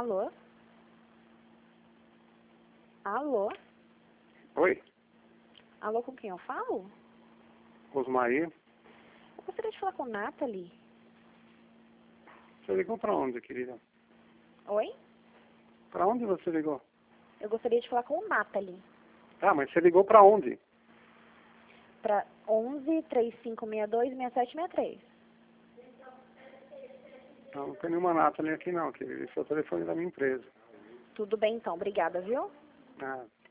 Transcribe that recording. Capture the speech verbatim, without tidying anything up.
Alô? Alô? Oi, Alô, com quem eu falo? Rosmaria. Eu gostaria de falar com Nathalie. Você ligou pra onde, querida? Oi? Pra onde você ligou? Eu gostaria de falar com Nathalie. Tá, mas você ligou pra onde? Para onze, três cinco seis dois, seis sete seis três. Não, não tem nenhuma Nathalie aqui não, querida. Esse é o telefone da minha empresa. Tudo bem então, obrigada, viu? Ah.